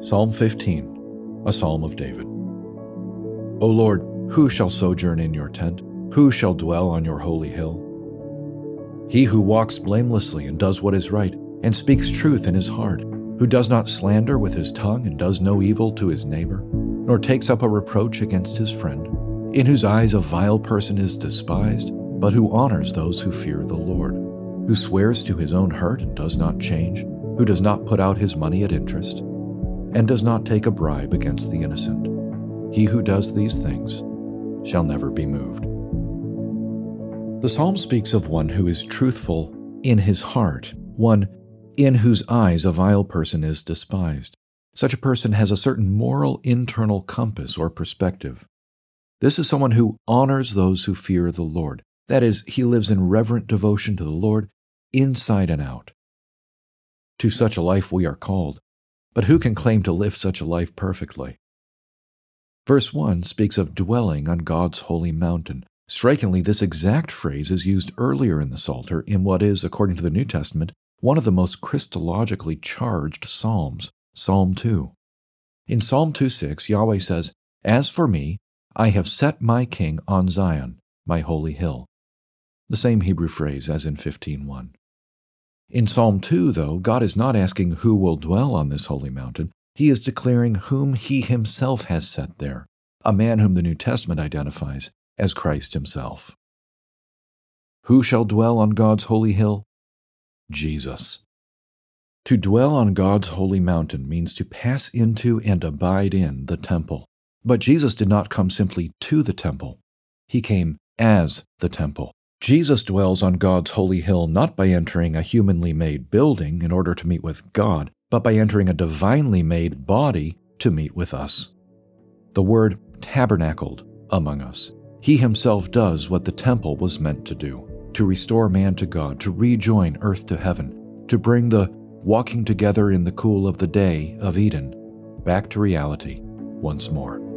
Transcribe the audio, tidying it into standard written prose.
Psalm 15, a psalm of David. O Lord, who shall sojourn in your tent? Who shall dwell on your holy hill? He who walks blamelessly and does what is right, and speaks truth in his heart, who does not slander with his tongue and does no evil to his neighbor, nor takes up a reproach against his friend, in whose eyes a vile person is despised, but who honors those who fear the Lord, who swears to his own hurt and does not change, who does not put out his money at interest, and does not take a bribe against the innocent. He who does these things shall never be moved. The psalm speaks of one who is truthful in his heart, one in whose eyes a vile person is despised. Such a person has a certain moral internal compass or perspective. This is someone who honors those who fear the Lord. That is, he lives in reverent devotion to the Lord, inside and out. To such a life we are called, but who can claim to live such a life perfectly? Verse 1 speaks of dwelling on God's holy mountain. Strikingly, this exact phrase is used earlier in the Psalter in what is, according to the New Testament, one of the most Christologically charged psalms, Psalm 2. In Psalm 2:6, Yahweh says, "As for me, I have set my king on Zion, my holy hill." The same Hebrew phrase as in 15:1. In Psalm 2, though, God is not asking who will dwell on this holy mountain. He is declaring whom he himself has set there, a man whom the New Testament identifies as Christ himself. Who shall dwell on God's holy hill? Jesus. To dwell on God's holy mountain means to pass into and abide in the temple. But Jesus did not come simply to the temple. He came as the temple. Jesus dwells on God's holy hill not by entering a humanly made building in order to meet with God, but by entering a divinely made body to meet with us. The word tabernacled among us. He himself does what the temple was meant to do, to restore man to God, to rejoin earth to heaven, to bring the walking together in the cool of the day of Eden back to reality once more.